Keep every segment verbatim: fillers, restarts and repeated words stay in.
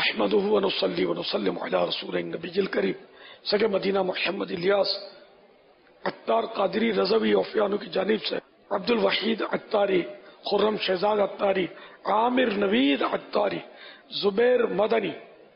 نحمده ونصلي ونسلم على رسول النبی الکریم سگے مدینہ محمد الیاس عطار قادری رضوی اوفیانو کی جانب سے عبد الوحید عطاری، خرم شہزاد عطاری، عامر نوید عطاری، زبیر مدنی،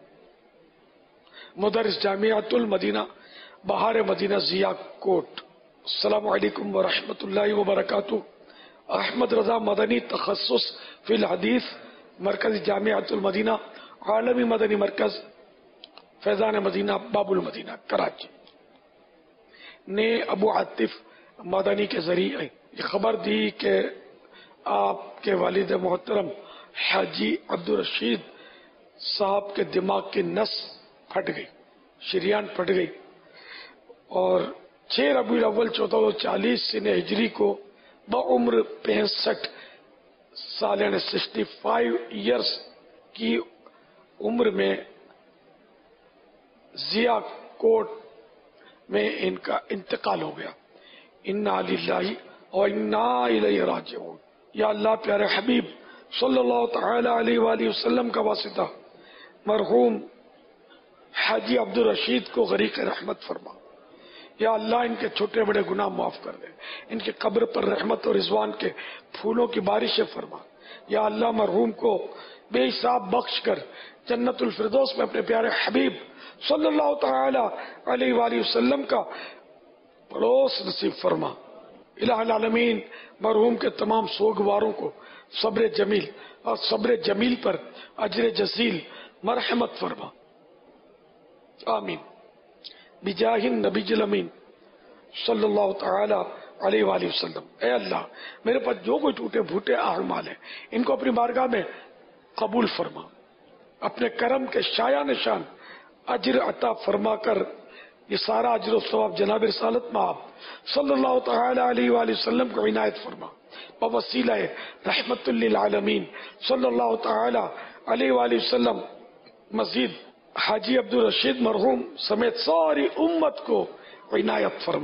مدرس جامعۃ المدینہ بہار مدینہ ضیاء کوٹ۔ السلام علیکم ورحمۃ اللہ وبرکاتہ۔ احمد رضا مدنی، تخصص فی الحدیث، مرکز جامعۃ المدینہ، عالمی مدنی مرکز، فیضان مدینہ، باب المدینہ، کراچی نے ابو عاطف مدنی کے ذریعے یہ خبر دی کہ آپ کے والد محترم حاجی عبدالرشید صاحب کے دماغ کی نس پھٹ گئی، شریان پھٹ گئی، اور چھ ربیع الاول چودہ سو چالیس سن ہجری کو بعمر پینسٹھ سال یعنی سکسٹی فائیو ایئرس کی عمر میں ضیاء کوٹ میں ان کا انتقال ہو گیا۔ انا للہ و انا الیہ راجعون۔ یا اللہ پیارے حبیب صلی اللہ تعالی علیہ وآلہ وسلم کا واسطہ مرحوم حاجی عبدالرشید کو غریق رحمت فرما۔ یا اللہ ان کے چھوٹے بڑے گناہ معاف کر دے، ان کی قبر پر رحمت اور رضوان کے پھولوں کی بارشیں فرما۔ یا اللہ مرحوم کو بے حساب بخش کر جنت الفردوس میں اپنے پیارے حبیب صلی اللہ تعالی علیہ وآلہ وسلم کا پڑوس نصیب فرما۔ الہ العالمین مرحوم کے تمام سوگواروں کو صبر جمیل اور صبر جمیل پر اجر جزیل مرحمت فرما، آمین بجاہ النبی الامین صلی اللہ تعالی علیہ وآلہ وسلم۔ اے اللہ میرے پاس جو کوئی ٹوٹے پھوٹے اعمال ہیں ان کو اپنی بارگاہ میں قبول فرما، اپنے کرم کے شایع نشان اجر عطا فرما کر یہ سارا اجر و ثواب جناب رسالت میں آپ صلی اللہ تعالی علیہ وآلہ وسلم کو عنایت فرما، بوسیلہ رحمت للعالمین صلی اللہ تعالی علیہ وآلہ وسلم۔ مزید حاجی عبدالرشید مرحوم سمیت ساری امت کو عنایت فرما،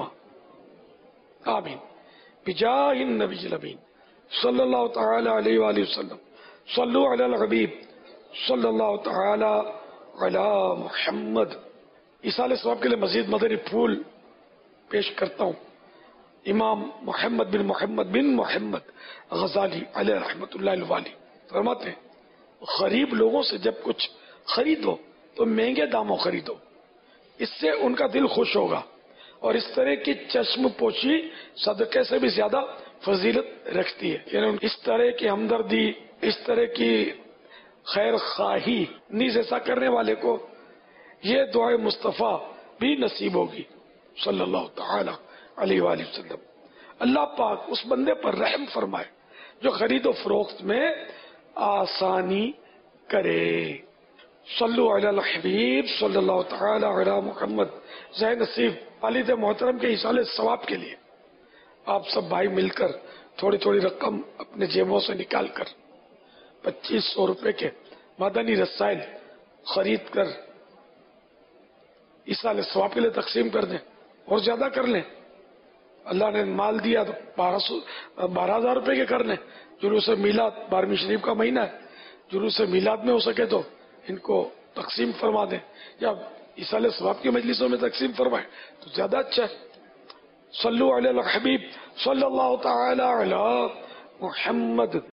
آمین بجاہ النبی الامین صلی اللہ تعالی علیہ وآلہ وسلم۔ صلو علی الحبیب صلی اللہ تعالی علی محمد۔ ایصال ثواب کے لیے مزید مدنی پھول پیش کرتا ہوں۔ امام محمد بن محمد بن محمد غزالی علیہ رحمت اللہ الوالی فرماتے ہیں غریب لوگوں سے جب کچھ خریدو تو مہنگے داموں خریدو، اس سے ان کا دل خوش ہوگا، اور اس طرح کی چشم پوشی صدقے سے بھی زیادہ فضیلت رکھتی ہے۔ یعنی اس طرح کی ہمدردی، اس طرح کی خیر خواہی نیز ایسا کرنے والے کو یہ دعائے مصطفیٰ بھی نصیب ہوگی صلی اللہ تعالی علیہ وآلہ وسلم۔ اللہ پاک اس بندے پر رحم فرمائے جو خرید و فروخت میں آسانی کرے۔ صلو علی الحبیب صلی اللہ تعالی علی محمد۔ ذہ نصیب والد محترم کے ایصال ثواب کے لیے آپ سب بھائی مل کر تھوڑی تھوڑی رقم اپنے جیبوں سے نکال کر پچیس سو روپے کے مدنی رسائل خرید کر ایصال ثواب کے لیے تقسیم کر دیں، اور زیادہ کر لیں۔ اللہ نے مال دیا تو بارہ سو بارہ ہزار روپے کے کر لیں۔ جلوس میلاد بارہویں شریف کا مہینہ ہے، جلوس میلاد میں ہو سکے تو ان کو تقسیم فرما دیں، یا ایصال ثواب کی مجلسوں میں تقسیم فرمائیں تو زیادہ اچھا ہے۔ صلو علی الحبیب صلی اللہ تعالی علی محمد۔